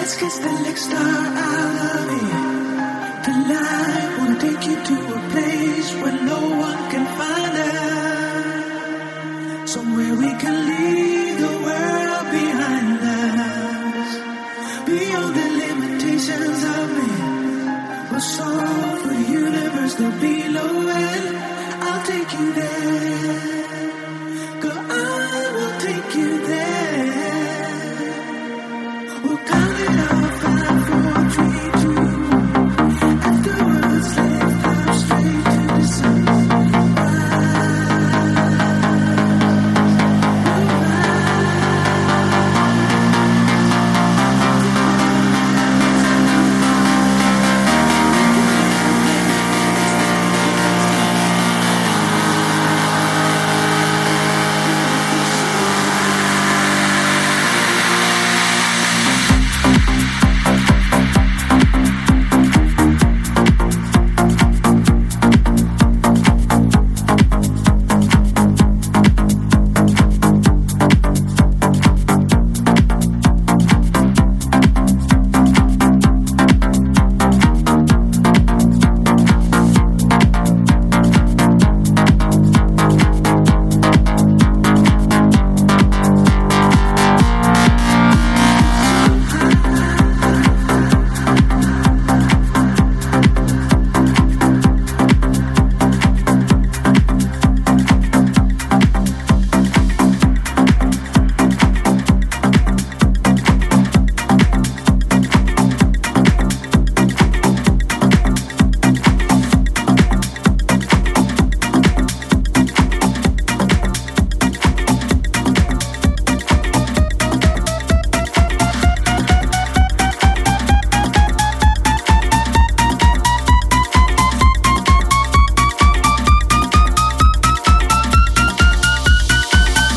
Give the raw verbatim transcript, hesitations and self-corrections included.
kiss the next star out of me. Tonight, wanna take you to a place where no one can find us. Somewhere we can leave the world behind us. Beyond the limitations of man. We'll soar for the universe, there'll be no end. I'll take you there.